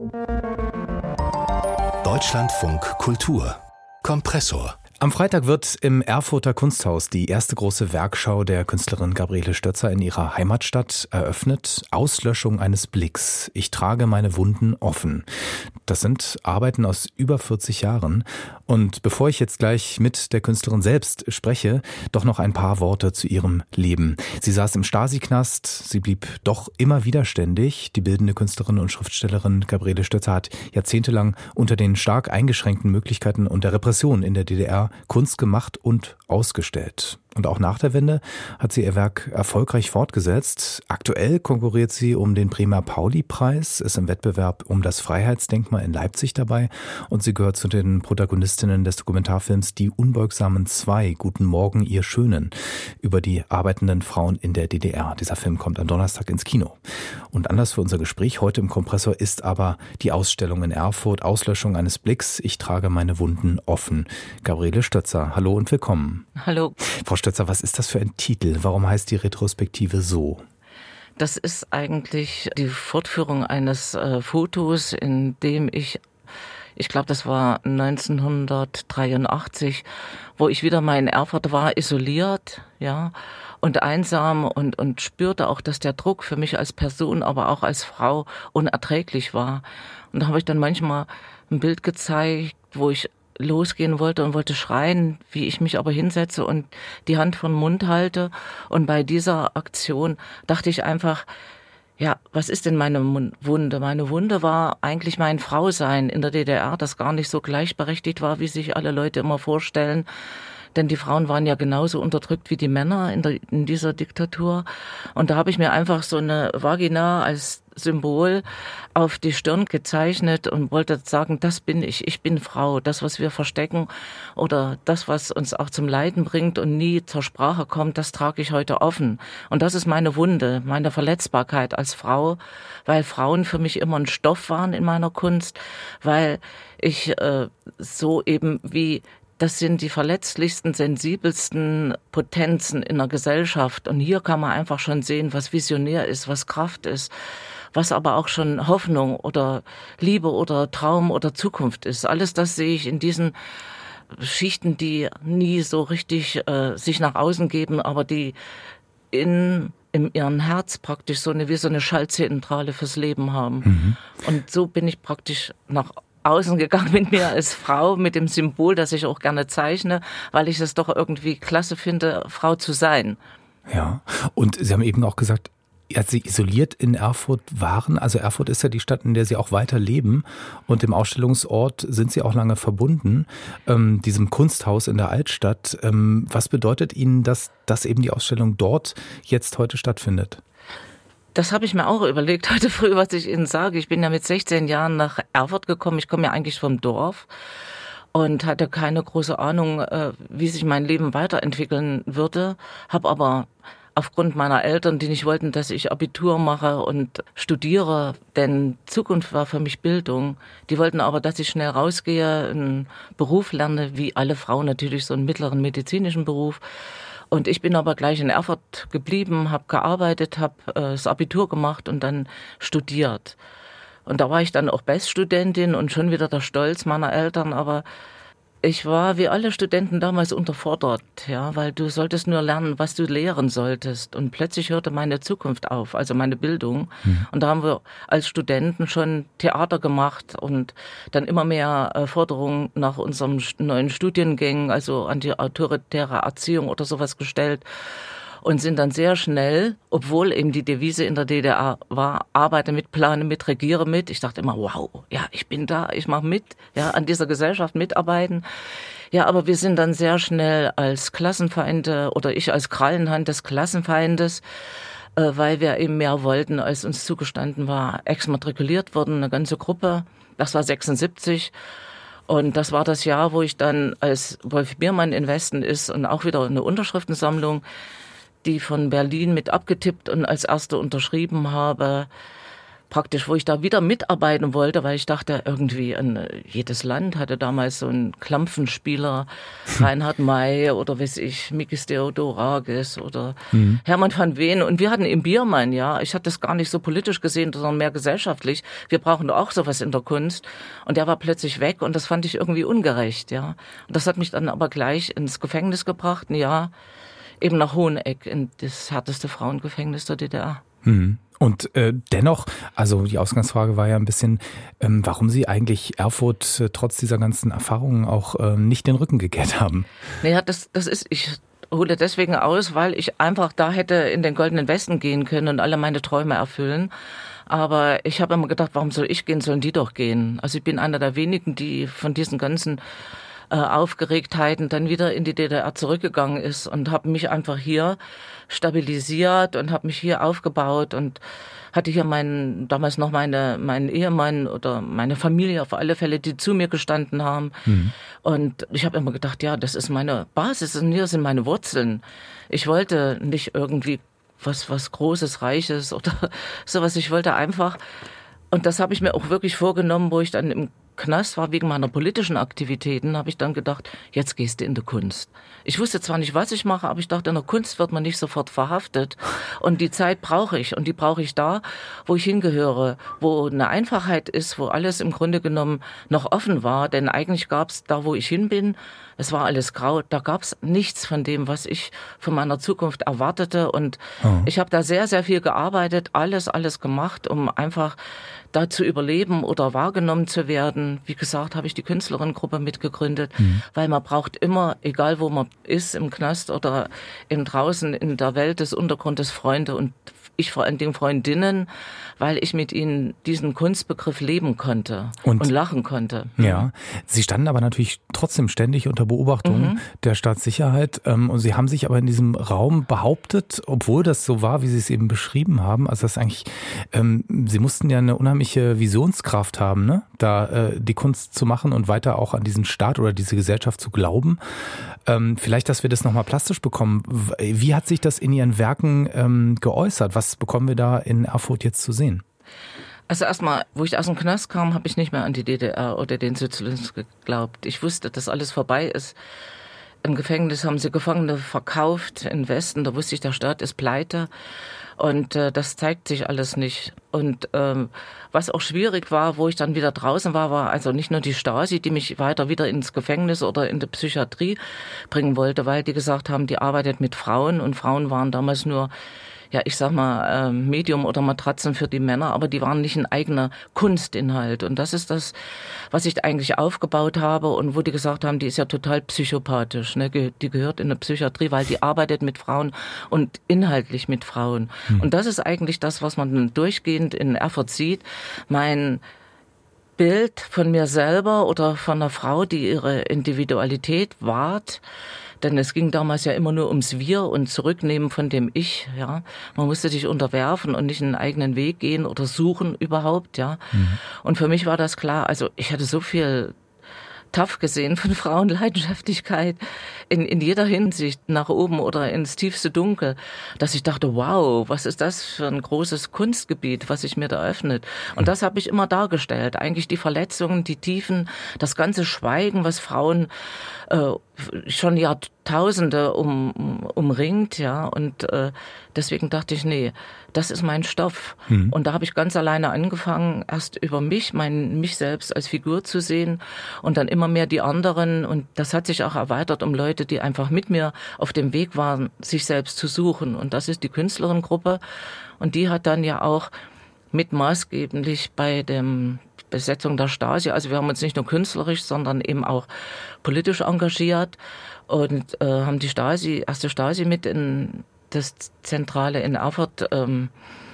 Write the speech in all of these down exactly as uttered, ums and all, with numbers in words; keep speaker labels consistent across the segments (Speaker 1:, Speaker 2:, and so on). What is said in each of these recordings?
Speaker 1: Deutschlandfunk Kultur Kompressor.
Speaker 2: Am Freitag wird im Erfurter Kunsthaus die erste große Werkschau der Künstlerin Gabriele Stötzer in ihrer Heimatstadt eröffnet. Auslöschung eines Blicks. Ich trage meine Wunden offen. Das sind Arbeiten aus über vierzig Jahren. Und bevor ich jetzt gleich mit der Künstlerin selbst spreche, doch noch ein paar Worte zu ihrem Leben. Sie saß im Stasi-Knast, sie blieb doch immer widerständig. Die bildende Künstlerin und Schriftstellerin Gabriele Stötzer hat jahrzehntelang unter den stark eingeschränkten Möglichkeiten und der Repression in der D D R Kunst gemacht und ausgestellt. Und auch nach der Wende hat sie ihr Werk erfolgreich fortgesetzt. Aktuell konkurriert sie um den Prima Pauli-Preis, ist im Wettbewerb um das Freiheitsdenkmal in Leipzig dabei und sie gehört zu den Protagonistinnen des Dokumentarfilms Die Unbeugsamen zwei, Guten Morgen, ihr Schönen, über die arbeitenden Frauen in der D D R. Dieser Film kommt am Donnerstag ins Kino. Und Anlass für unser Gespräch heute im Kompressor ist aber die Ausstellung in Erfurt, Auslöschung eines Blicks, ich trage meine Wunden offen. Gabriele Stötzer, hallo und willkommen.
Speaker 3: Hallo.
Speaker 2: Frau Stötzer, was ist das für ein Titel? Warum heißt die Retrospektive so?
Speaker 3: Das ist eigentlich die Fortführung eines äh, Fotos, in dem ich, ich glaube, das war neunzehnhundertdreiundachtzig, wo ich wieder mal in Erfurt war, isoliert, ja, und einsam und, und spürte auch, dass der Druck für mich als Person, aber auch als Frau unerträglich war. Und da habe ich dann manchmal ein Bild gezeigt, wo ich losgehen wollte und wollte schreien, wie ich mich aber hinsetze und die Hand vor den Mund halte. Und bei dieser Aktion dachte ich einfach, ja, was ist denn meine Wunde? Meine Wunde war eigentlich mein Frausein in der D D R, das gar nicht so gleichberechtigt war, wie sich alle Leute immer vorstellen. Denn die Frauen waren ja genauso unterdrückt wie die Männer in, der, in dieser Diktatur. Und da habe ich mir einfach so eine Vagina als Symbol auf die Stirn gezeichnet und wollte sagen, das bin ich, ich bin Frau. Das, was wir verstecken oder das, was uns auch zum Leiden bringt und nie zur Sprache kommt, das trage ich heute offen. Und das ist meine Wunde, meine Verletzbarkeit als Frau, weil Frauen für mich immer ein Stoff waren in meiner Kunst, weil ich äh, so eben wie das sind die verletzlichsten, sensibelsten Potenzen in der Gesellschaft. Und hier kann man einfach schon sehen, was visionär ist, was Kraft ist, was aber auch schon Hoffnung oder Liebe oder Traum oder Zukunft ist. Alles das sehe ich in diesen Schichten, die nie so richtig äh, sich nach außen geben, aber die in in ihrem Herz praktisch so eine wie so eine Schaltzentrale fürs Leben haben. Mhm. Und so bin ich praktisch nach außen gegangen mit mir als Frau, mit dem Symbol, das ich auch gerne zeichne, weil ich es doch irgendwie klasse finde, Frau zu sein.
Speaker 2: Ja, und Sie haben eben auch gesagt, als Sie isoliert in Erfurt waren, also Erfurt ist ja die Stadt, in der Sie auch weiter leben und dem Ausstellungsort sind Sie auch lange verbunden, ähm, diesem Kunsthaus in der Altstadt. Ähm, was bedeutet Ihnen, dass, dass eben die Ausstellung dort jetzt heute stattfindet?
Speaker 3: Das habe ich mir auch überlegt heute früh, was ich Ihnen sage. Ich bin ja mit sechzehn Jahren nach Erfurt gekommen. Ich komme ja eigentlich vom Dorf und hatte keine große Ahnung, wie sich mein Leben weiterentwickeln würde. Habe aber aufgrund meiner Eltern, die nicht wollten, dass ich Abitur mache und studiere, denn Zukunft war für mich Bildung. Die wollten aber, dass ich schnell rausgehe, einen Beruf lerne, wie alle Frauen natürlich, so einen mittleren medizinischen Beruf. Und ich bin aber gleich in Erfurt geblieben, habe gearbeitet, habe äh, das Abitur gemacht und dann studiert. Und da war ich dann auch Beststudentin und schon wieder der Stolz meiner Eltern. Aber ich war wie alle Studenten damals unterfordert, ja, weil du solltest nur lernen, was du lehren solltest. Und plötzlich hörte meine Zukunft auf, also meine Bildung. Mhm. Und da haben wir als Studenten schon Theater gemacht und dann immer mehr äh, Forderungen nach unseren neuen Studiengängen, also an die autoritäre Erziehung oder sowas gestellt. Und sind dann sehr schnell, obwohl eben die Devise in der D D R war, arbeite mit, plane mit, regiere mit. Ich dachte immer, wow, ja, ich bin da, ich mache mit, ja, an dieser Gesellschaft mitarbeiten. Ja, aber wir sind dann sehr schnell als Klassenfeinde oder ich als Krallenhand des Klassenfeindes, äh, weil wir eben mehr wollten, als uns zugestanden war, exmatrikuliert worden, eine ganze Gruppe. Das war sechsundsiebzig. Und das war das Jahr, wo ich dann, als Wolf Biermann in Westen ist und auch wieder eine Unterschriftensammlung, die von Berlin mit abgetippt und als erste unterschrieben habe, praktisch, wo ich da wieder mitarbeiten wollte, weil ich dachte, irgendwie in, jedes Land hatte damals so einen Klampfenspieler, Reinhard May oder weiß ich, Mikis Theodorakis oder mhm. Hermann van Veen. Und wir hatten im Biermann, ja, ich hatte das gar nicht so politisch gesehen, sondern mehr gesellschaftlich. Wir brauchen auch sowas in der Kunst. Und der war plötzlich weg und das fand ich irgendwie ungerecht, ja. Und das hat mich dann aber gleich ins Gefängnis gebracht, ein Jahr, eben nach Hoheneck, in das härteste Frauengefängnis der D D R.
Speaker 2: Mhm. Und äh, dennoch, also die Ausgangsfrage war ja ein bisschen, ähm, warum Sie eigentlich Erfurt äh, trotz dieser ganzen Erfahrungen auch äh, nicht den Rücken gekehrt haben.
Speaker 3: Naja, das, das ist, ich hole deswegen aus, weil ich einfach da hätte in den Goldenen Westen gehen können und alle meine Träume erfüllen. Aber ich habe immer gedacht, warum soll ich gehen, sollen die doch gehen. Also ich bin einer der wenigen, die von diesen ganzen äh, Aufgeregtheiten dann wieder in die D D R zurückgegangen ist und habe mich einfach hier stabilisiert und habe mich hier aufgebaut und hatte hier meinen, damals noch meine, meinen Ehemann oder meine Familie auf alle Fälle, die zu mir gestanden haben. Mhm. Und ich habe immer gedacht, ja, das ist meine Basis und hier sind meine Wurzeln. Ich wollte nicht irgendwie was, was Großes, Reiches oder sowas. Ich wollte einfach, und das habe ich mir auch wirklich vorgenommen, wo ich dann im Knast war, wegen meiner politischen Aktivitäten, habe ich dann gedacht, jetzt gehst du in die Kunst. Ich wusste zwar nicht, was ich mache, aber ich dachte, in der Kunst wird man nicht sofort verhaftet. Und die Zeit brauche ich. Und die brauche ich da, wo ich hingehöre, wo eine Einfachheit ist, wo alles im Grunde genommen noch offen war. Denn eigentlich gab es da, wo ich hin bin, es war alles grau. Da gab es nichts von dem, was ich von meiner Zukunft erwartete. Und oh. ich habe da sehr, sehr viel gearbeitet, alles, alles gemacht, um einfach da zu überleben oder wahrgenommen zu werden. Wie gesagt, habe ich die Künstlerinnengruppe mitgegründet, mhm. weil man braucht immer, egal wo man ist, im Knast oder eben draußen in der Welt des Untergrundes, Freunde und ich vor allen Dingen Freundinnen, weil ich mit ihnen diesen Kunstbegriff leben konnte und, und lachen konnte.
Speaker 2: Ja, Sie standen aber natürlich trotzdem ständig unter Beobachtung mhm. der Staatssicherheit ähm, und Sie haben sich aber in diesem Raum behauptet, obwohl das so war, wie Sie es eben beschrieben haben. Also das ist eigentlich, ähm, Sie mussten ja eine unheimliche Visionskraft haben, ne? Da äh, die Kunst zu machen und weiter auch an diesen Staat oder diese Gesellschaft zu glauben. Ähm, vielleicht, dass wir das nochmal plastisch bekommen. Wie hat sich das in Ihren Werken ähm, geäußert? Was bekommen wir da in Erfurt jetzt zu sehen?
Speaker 3: Also erstmal, wo ich aus dem Knast kam, habe ich nicht mehr an die D D R oder den Sozialismus geglaubt. Ich wusste, dass alles vorbei ist. Im Gefängnis haben sie Gefangene verkauft im Westen. Da wusste ich, der Staat ist pleite. Und äh, das zeigt sich alles nicht. Und ähm, was auch schwierig war, wo ich dann wieder draußen war, war also nicht nur die Stasi, die mich weiter wieder ins Gefängnis oder in die Psychiatrie bringen wollte, weil die gesagt haben, die arbeitet mit Frauen und Frauen waren damals nur, ja, ich sag mal, äh, Medium oder Matratzen für die Männer, aber die waren nicht ein eigener Kunstinhalt. Und das ist das, was ich eigentlich aufgebaut habe und wo die gesagt haben, die ist ja total psychopathisch, ne? Die gehört in eine Psychiatrie, weil die arbeitet mit Frauen und inhaltlich mit Frauen. Hm. Und das ist eigentlich das, was man dann durchgehend in Erfurt sieht. Mein Bild von mir selber oder von einer Frau, die ihre Individualität wahrt. Denn es ging damals ja immer nur ums Wir und Zurücknehmen von dem Ich, ja. Man musste sich unterwerfen und nicht einen eigenen Weg gehen oder suchen überhaupt, ja. Mhm. Und für mich war das klar, also ich hatte so viel tough gesehen von Frauenleidenschaftlichkeit in, in jeder Hinsicht nach oben oder ins tiefste Dunkel, dass ich dachte, wow, was ist das für ein großes Kunstgebiet, was sich mir da öffnet. Und das habe ich immer dargestellt. Eigentlich die Verletzungen, die Tiefen, das ganze Schweigen, was Frauen äh, schon Jahrtausende um, um, umringt, ja. Und äh, deswegen dachte ich, nee, das ist mein Stoff. Mhm. Und da habe ich ganz alleine angefangen, erst über mich, mein, mich selbst als Figur zu sehen und dann immer mehr die anderen. Und das hat sich auch erweitert um Leute, die einfach mit mir auf dem Weg waren, sich selbst zu suchen. Und das ist die Künstlerinnengruppe. Und die hat dann ja auch mit maßgeblich bei dem Besetzung der Stasi, also wir haben uns nicht nur künstlerisch, sondern eben auch politisch engagiert und äh, haben die Stasi, erste Stasi mit in das Zentrale in Erfurt ähm,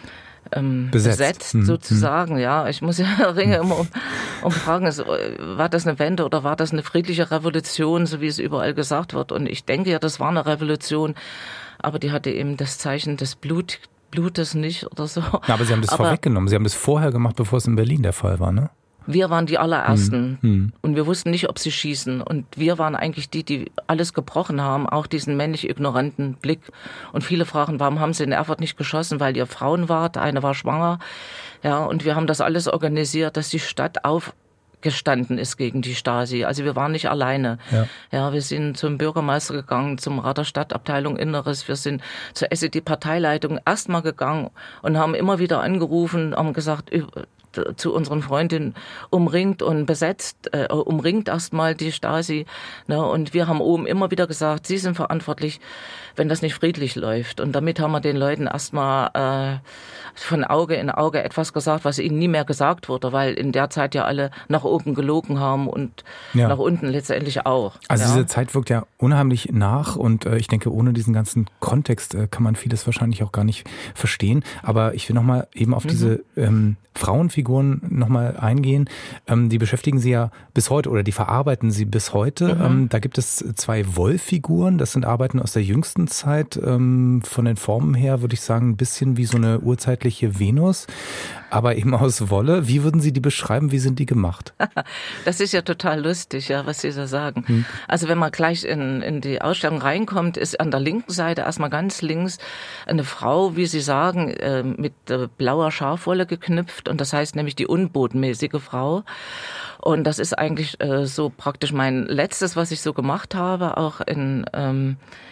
Speaker 3: ähm, besetzt, besetzt mhm. sozusagen. Ja, ich muss ja Ringe immer um, umfragen, war das eine Wende oder war das eine friedliche Revolution, so wie es überall gesagt wird? Und ich denke ja, das war eine Revolution, aber die hatte eben das Zeichen des Blut Blutes nicht oder so.
Speaker 2: Ja, aber Sie haben das aber vorweggenommen. Sie haben das vorher gemacht, bevor es in Berlin der Fall war, ne?
Speaker 3: Wir waren die allerersten
Speaker 2: hm.
Speaker 3: und wir wussten nicht, ob sie schießen. Und wir waren eigentlich die, die alles gebrochen haben, auch diesen männlich ignoranten Blick. Und viele fragen, warum haben sie in Erfurt nicht geschossen, weil ihr Frauen wart, eine war schwanger. Ja, und wir haben das alles organisiert, dass die Stadt aufgestanden ist gegen die Stasi. Also wir waren nicht alleine.
Speaker 2: Ja,
Speaker 3: ja wir sind zum Bürgermeister gegangen, zum Rat der Stadtabteilung Inneres. Wir sind zur S E D-Parteileitung erstmal gegangen und haben immer wieder angerufen, haben gesagt, zu unseren Freundinnen umringt und besetzt, äh, umringt erstmal die Stasi. Ne? Und wir haben oben immer wieder gesagt, sie sind verantwortlich, wenn das nicht friedlich läuft. Und damit haben wir den Leuten erstmal äh, von Auge in Auge etwas gesagt, was ihnen nie mehr gesagt wurde, weil in der Zeit ja alle nach oben gelogen haben und ja. nach unten letztendlich auch.
Speaker 2: Also
Speaker 3: ja?
Speaker 2: diese Zeit wirkt ja unheimlich nach und äh, ich denke, ohne diesen ganzen Kontext äh, kann man vieles wahrscheinlich auch gar nicht verstehen. Aber ich will nochmal eben auf mhm. diese ähm, Frauenfiguren nochmal eingehen. Ähm, die beschäftigen Sie ja bis heute oder die verarbeiten Sie bis heute. Mhm. Ähm, da gibt es zwei Wollfiguren. Das sind Arbeiten aus der jüngsten Zeit. Ähm, von den Formen her würde ich sagen, ein bisschen wie so eine urzeitliche Venus, aber eben aus Wolle. Wie würden Sie die beschreiben? Wie sind die gemacht?
Speaker 3: Das ist ja total lustig, ja, was Sie da sagen. Hm. Also wenn man gleich in, in die Ausstellung reinkommt, ist an der linken Seite erstmal ganz links eine Frau, wie Sie sagen, äh, mit äh, blauer Schafwolle geknüpft. Und das heißt nämlich die unbotmäßige Frau. Und das ist eigentlich äh, so praktisch mein letztes, was ich so gemacht habe. Auch in, ähm,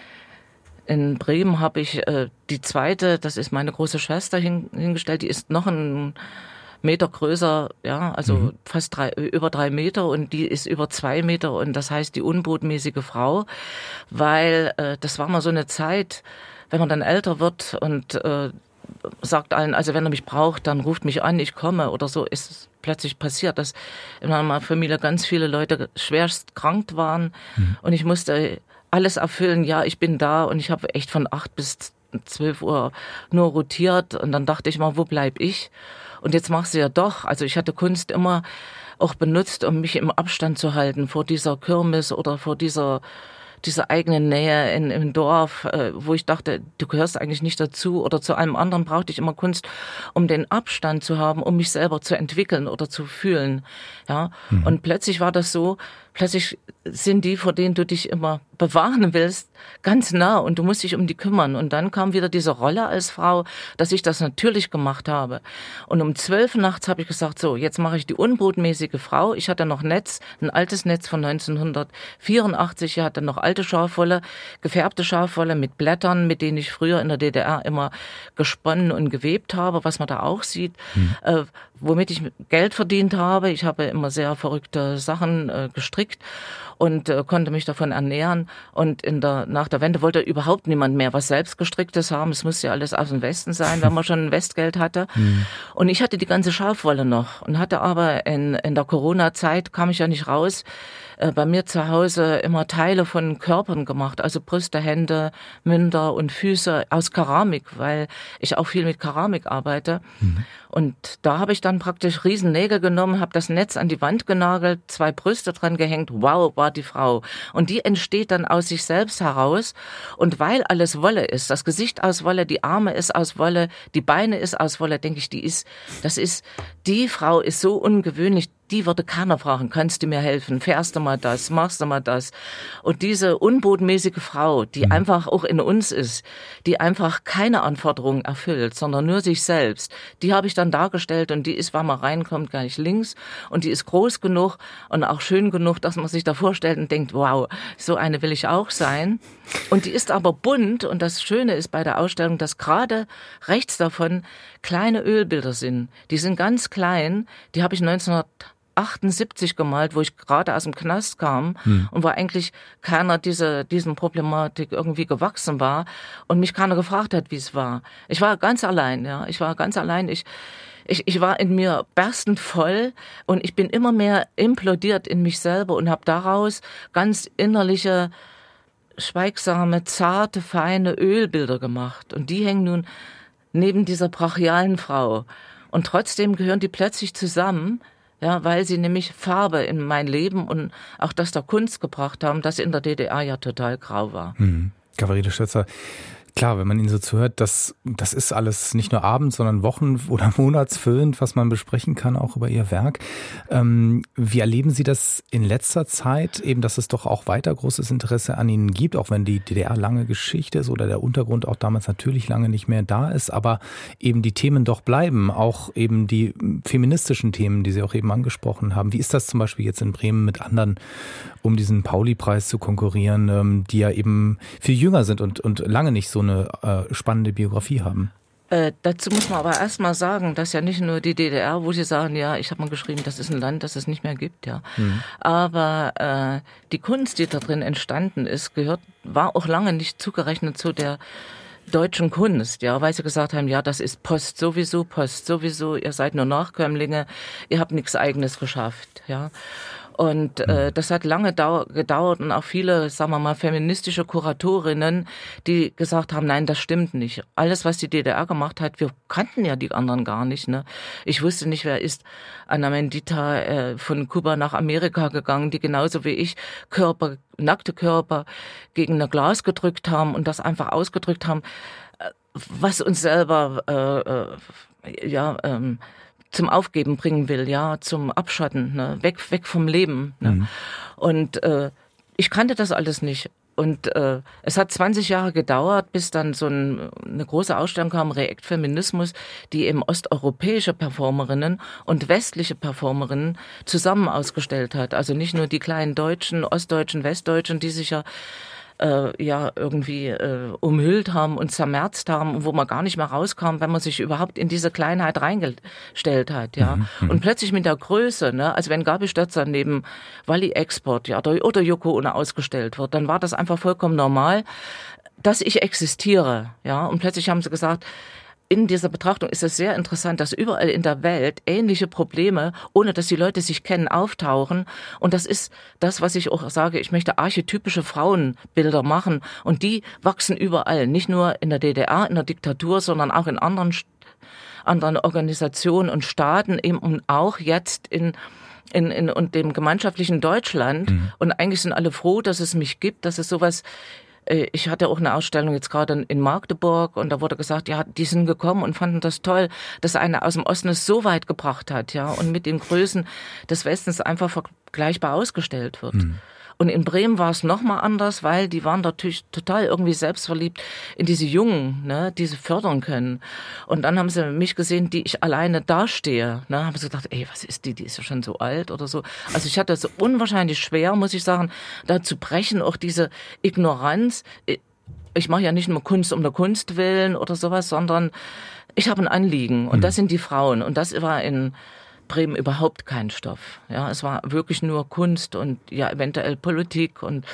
Speaker 3: in Bremen habe ich äh, die zweite, das ist meine große Schwester hin, hingestellt. Die ist noch ein Meter größer, ja, also mhm. fast drei, über drei Meter und die ist über zwei Meter und das heißt die unbotmäßige Frau, weil äh, das war mal so eine Zeit, wenn man dann älter wird und äh, sagt allen, also wenn er mich braucht, dann ruft mich an, ich komme oder so, ist plötzlich passiert, dass in meiner Familie ganz viele Leute schwerst krank waren mhm. und ich musste alles erfüllen, ja, ich bin da und ich habe echt von acht bis zwölf Uhr nur rotiert und dann dachte ich mal, wo bleib ich? Und jetzt machst du ja doch, also ich hatte Kunst immer auch benutzt, um mich im Abstand zu halten vor dieser Kirmes oder vor dieser diese eigene Nähe in, im Dorf, äh, wo ich dachte, du gehörst eigentlich nicht dazu oder zu allem anderen brauchte ich immer Kunst, um den Abstand zu haben, um mich selber zu entwickeln oder zu fühlen. Ja, mhm. Und plötzlich war das so, plötzlich sind die, vor denen du dich immer bewahren willst, ganz nah und du musst dich um die kümmern. Und dann kam wieder diese Rolle als Frau, dass ich das natürlich gemacht habe. Und um zwölf nachts habe ich gesagt, so, jetzt mache ich die unbotmäßige Frau. Ich hatte noch Netz, ein altes Netz von neunzehnhundertvierundachtzig. Ich hatte noch alte Schafwolle, gefärbte Schafwolle mit Blättern, mit denen ich früher in der D D R immer gesponnen und gewebt habe, was man da auch sieht, mhm. äh, womit ich Geld verdient habe. Ich habe immer sehr verrückte Sachen äh, gestrickt und äh, konnte mich davon ernähren. Und in der, nach der Wende wollte überhaupt niemand mehr was Selbstgestricktes haben. Es musste ja alles aus dem Westen sein, wenn man schon ein Westgeld hatte. Mhm. Und ich hatte die ganze Schafwolle noch und hatte aber in, in der Corona-Zeit, kam ich ja nicht raus, äh, bei mir zu Hause immer Teile von Körpern gemacht, also Brüste, Hände, Münder und Füße aus Keramik, weil ich auch viel mit Keramik arbeite. Mhm. Und da habe ich dann praktisch Riesennägel genommen, habe das Netz an die Wand genagelt, zwei Brüste dran gehängt, wow, war die Frau. Und die entsteht dann aus sich selbst heraus. Und weil alles Wolle ist, das Gesicht aus Wolle, die Arme ist aus Wolle, die Beine ist aus Wolle, denke ich, die ist, das ist, die Frau ist so ungewöhnlich, die würde keiner fragen, kannst du mir helfen, fährst du mal das, machst du mal das. Und diese unbotmäßige Frau, die mhm. einfach auch in uns ist, die einfach keine Anforderungen erfüllt, sondern nur sich selbst, die habe ich dann dargestellt und die ist, wenn man reinkommt, gar nicht links und die ist groß genug und auch schön genug, dass man sich da vorstellt und denkt, wow, so eine will ich auch sein. Und die ist aber bunt und das Schöne ist bei der Ausstellung, dass gerade rechts davon kleine Ölbilder sind. Die sind ganz klein, die habe ich neunzehnhundertachtundsiebzig gemalt, wo ich gerade aus dem Knast kam hm. und wo eigentlich keiner diese, diesen Problematik irgendwie gewachsen war und mich keiner gefragt hat, wie es war. Ich war ganz allein, ja, ich war ganz allein, ich, ich, ich war in mir berstend voll und ich bin immer mehr implodiert in mich selber und habe daraus ganz innerliche, schweigsame, zarte, feine Ölbilder gemacht und die hängen nun neben dieser brachialen Frau und trotzdem gehören die plötzlich zusammen, ja, weil sie nämlich Farbe in mein Leben und auch das der Kunst gebracht haben, das in der D D R ja total grau war.
Speaker 2: Hm. Gabriele Stötzer, Klar, wenn man Ihnen so zuhört, das, das ist alles nicht nur abends, sondern wochen- oder monatsfüllend, was man besprechen kann, auch über Ihr Werk. Ähm, wie erleben Sie das in letzter Zeit, eben, dass es doch auch weiter großes Interesse an Ihnen gibt, auch wenn die D D R lange Geschichte ist oder der Untergrund auch damals natürlich lange nicht mehr da ist, aber eben die Themen doch bleiben, auch eben die feministischen Themen, die Sie auch eben angesprochen haben. Wie ist das zum Beispiel jetzt in Bremen mit anderen, um diesen Pauli-Preis zu konkurrieren, ähm, die ja eben viel jünger sind und, und lange nicht so eine äh, spannende Biografie haben?
Speaker 3: Äh, dazu muss man aber erst mal sagen, dass ja nicht nur die D D R, wo sie sagen, ja, ich habe mal geschrieben, das ist ein Land, das es nicht mehr gibt, ja. Mhm. Aber äh, die Kunst, die da drin entstanden ist, gehört, war auch lange nicht zugerechnet zu der deutschen Kunst, ja, weil sie gesagt haben, ja, das ist Post sowieso, Post sowieso, ihr seid nur Nachkömmlinge, ihr habt nichts Eigenes geschafft, ja. Und äh, das hat lange dau- gedauert und auch viele, sagen wir mal, feministische Kuratorinnen, die gesagt haben, nein, das stimmt nicht. Alles, was die D D R gemacht hat, wir kannten ja die anderen gar nicht. Ne? Ich wusste nicht, wer ist Ana Mendieta äh, von Kuba nach Amerika gegangen, die genauso wie ich Körper, nackte Körper gegen ein Glas gedrückt haben und das einfach ausgedrückt haben, äh, was uns selber äh, äh, ja ähm, zum Aufgeben bringen will, ja, zum Abschatten, ne? weg, weg vom Leben. Ne? Mhm. Und äh, ich kannte das alles nicht. Und äh, es hat zwanzig Jahre gedauert, bis dann so ein, eine große Ausstellung kam, React Feminismus, die eben osteuropäische Performerinnen und westliche Performerinnen zusammen ausgestellt hat. Also nicht nur die kleinen Deutschen, Ostdeutschen, Westdeutschen, die sich ja Äh, ja irgendwie äh, umhüllt haben und zermerzt haben, wo man gar nicht mehr rauskam, wenn man sich überhaupt in diese Kleinheit reingestellt hat, ja. Mhm, und plötzlich mit der Größe, ne, also wenn Gabi Stötzer neben Wally Export, ja, oder, oder Yoko Ono ausgestellt wird, dann war das einfach vollkommen normal, dass ich existiere, ja. Und plötzlich haben sie gesagt, in dieser Betrachtung ist es sehr interessant, dass überall in der Welt ähnliche Probleme, ohne dass die Leute sich kennen, auftauchen. Und das ist das, was ich auch sage, ich möchte archetypische Frauenbilder machen. Und die wachsen überall, nicht nur in der D D R, in der Diktatur, sondern auch in anderen, anderen Organisationen und Staaten, eben und auch jetzt in In, in, und dem gemeinschaftlichen Deutschland. Mhm. Und eigentlich sind alle froh, dass es mich gibt, dass es sowas. Ich hatte auch eine Ausstellung jetzt gerade in Magdeburg und da wurde gesagt, ja, die sind gekommen und fanden das toll, dass einer aus dem Osten es so weit gebracht hat, ja, und mit den Größen des Westens einfach vergleichbar ausgestellt wird. Mhm. Und in Bremen war es nochmal anders, weil die waren natürlich total irgendwie selbstverliebt in diese Jungen, ne, die sie fördern können. Und dann haben sie mich gesehen, die ich alleine dastehe. Ne, haben sie gedacht, ey, was ist die, die ist ja schon so alt oder so. Also ich hatte es unwahrscheinlich schwer, muss ich sagen, da zu brechen, auch diese Ignoranz. Ich mache ja nicht nur Kunst um der Kunst willen oder sowas, sondern ich habe ein Anliegen und das sind die Frauen. Und das war in Bremen überhaupt kein Stoff. Ja, es war wirklich nur Kunst und ja eventuell Politik und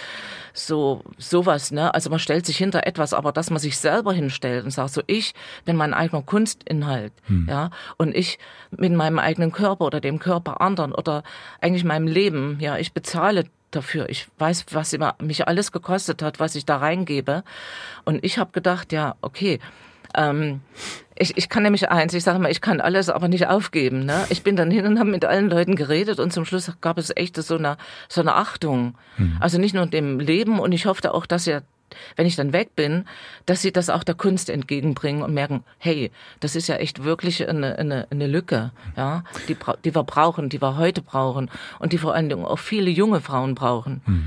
Speaker 3: so sowas. Ne, also man stellt sich hinter etwas, aber dass man sich selber hinstellt und sagt, so ich bin mein eigener Kunstinhalt, hm. ja, und ich mit meinem eigenen Körper oder dem Körper anderen oder eigentlich meinem Leben, ja, ich bezahle dafür. Ich weiß, was mich alles gekostet hat, was ich da reingebe. Und ich habe gedacht, ja, okay. Ähm, ich, ich kann nämlich eins, ich sage mal, ich kann alles, aber nicht aufgeben. Ne? Ich bin dann hin und habe mit allen Leuten geredet und zum Schluss gab es echt so eine, so eine Achtung. Mhm. Also nicht nur dem Leben und ich hoffte auch, dass ihr, wenn ich dann weg bin, dass sie das auch der Kunst entgegenbringen und merken, hey, das ist ja echt wirklich eine, eine, eine Lücke, ja, die, die wir brauchen, die wir heute brauchen und die vor allen Dingen auch viele junge Frauen brauchen.
Speaker 2: Mhm.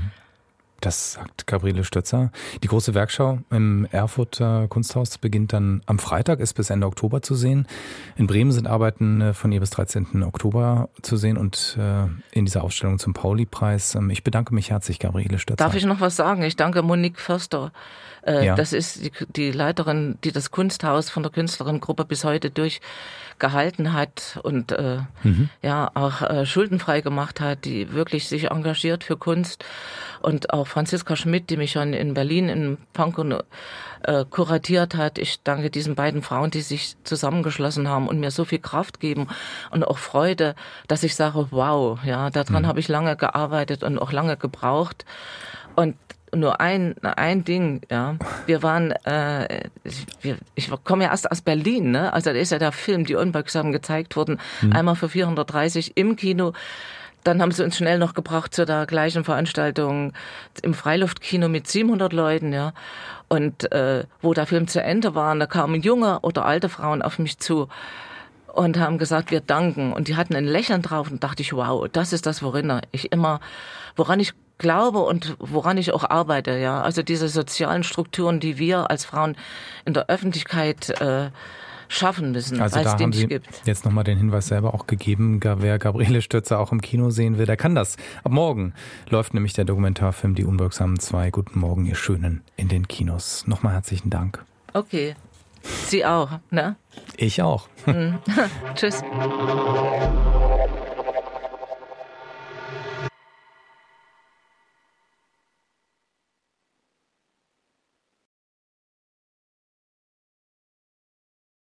Speaker 2: Das sagt Gabriele Stötzer. Die große Werkschau im Erfurter Kunsthaus beginnt dann am Freitag, ist bis Ende Oktober zu sehen. In Bremen sind Arbeiten von ihr bis dreizehnten Oktober zu sehen und in dieser Ausstellung zum Pauli-Preis. Ich bedanke mich herzlich, Gabriele Stötzer.
Speaker 3: Darf ich noch was sagen? Ich danke Monique Förster. Ja. Das ist die, die Leiterin, die das Kunsthaus von der Künstlerinnengruppe bis heute durchgehalten hat und äh, mhm. ja auch äh, schuldenfrei gemacht hat, die wirklich sich engagiert für Kunst. Und auch Franziska Schmidt, die mich schon in Berlin in Pankow äh, kuratiert hat. Ich danke diesen beiden Frauen, die sich zusammengeschlossen haben und mir so viel Kraft geben und auch Freude, dass ich sage, wow, ja, daran mhm. habe ich lange gearbeitet und auch lange gebraucht. Und nur ein ein Ding, ja. Wir waren, äh, wir, ich komme ja erst aus Berlin, ne? Also da ist ja der Film Die Unbeugsamen gezeigt worden, mhm. einmal für vierhundertdreißig im Kino. Dann haben sie uns schnell noch gebracht zu der gleichen Veranstaltung im Freiluftkino mit siebenhundert Leuten, ja. Und äh, wo der Film zu Ende war, da kamen junge oder alte Frauen auf mich zu und haben gesagt, wir danken. Und die hatten ein Lächeln drauf und dachte ich, wow, das ist das, worin ich immer, woran ich glaube und woran ich auch arbeite, ja. Also diese sozialen Strukturen, die wir als Frauen in der Öffentlichkeit äh, schaffen müssen,
Speaker 2: also
Speaker 3: weil es
Speaker 2: da
Speaker 3: die
Speaker 2: haben
Speaker 3: nicht
Speaker 2: Sie
Speaker 3: gibt.
Speaker 2: Jetzt nochmal den Hinweis selber auch gegeben, wer Gabriele Stürzer auch im Kino sehen will, der kann das. Ab morgen läuft nämlich der Dokumentarfilm Die Unbeugsamen zwei. Guten Morgen, ihr Schönen, in den Kinos. Nochmal herzlichen Dank.
Speaker 3: Okay, Sie auch, ne?
Speaker 2: Ich auch.
Speaker 3: Tschüss.